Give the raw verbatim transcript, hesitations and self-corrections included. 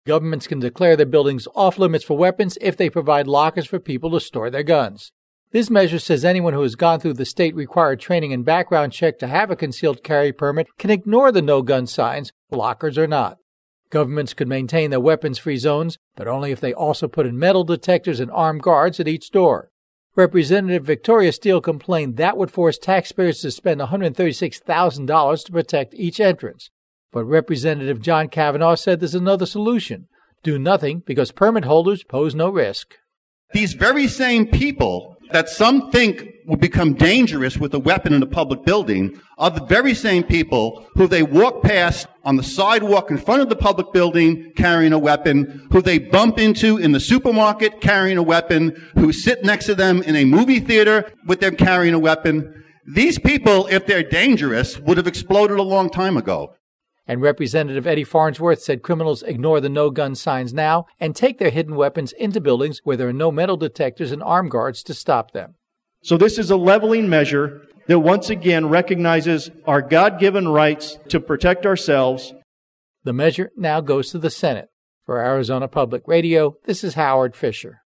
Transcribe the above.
Governments can declare their buildings off-limits for weapons if they provide lockers for people to store their guns. This measure says anyone who has gone through the state-required training and background check to have a concealed carry permit can ignore the no-gun signs, lockers or not. Governments could maintain their weapons-free zones, but only if they also put in metal detectors and armed guards at each door. Representative Victoria Steele complained that would force taxpayers to spend one hundred thirty-six thousand dollars to protect each entrance. But Representative John Kavanaugh said there's another solution. Do nothing because permit holders pose no risk. These very same people that some think will become dangerous with a weapon in a public building are the very same people who they walk past on the sidewalk in front of the public building carrying a weapon, who they bump into in the supermarket carrying a weapon, who sit next to them in a movie theater with them carrying a weapon. These people, if they're dangerous, would have exploded a long time ago. And Representative Eddie Farnsworth said criminals ignore the no-gun signs now and take their hidden weapons into buildings where there are no metal detectors and armed guards to stop them. So this is a leveling measure that once again recognizes our God-given rights to protect ourselves. The measure now goes to the Senate. For Arizona Public Radio, this is Howard Fisher.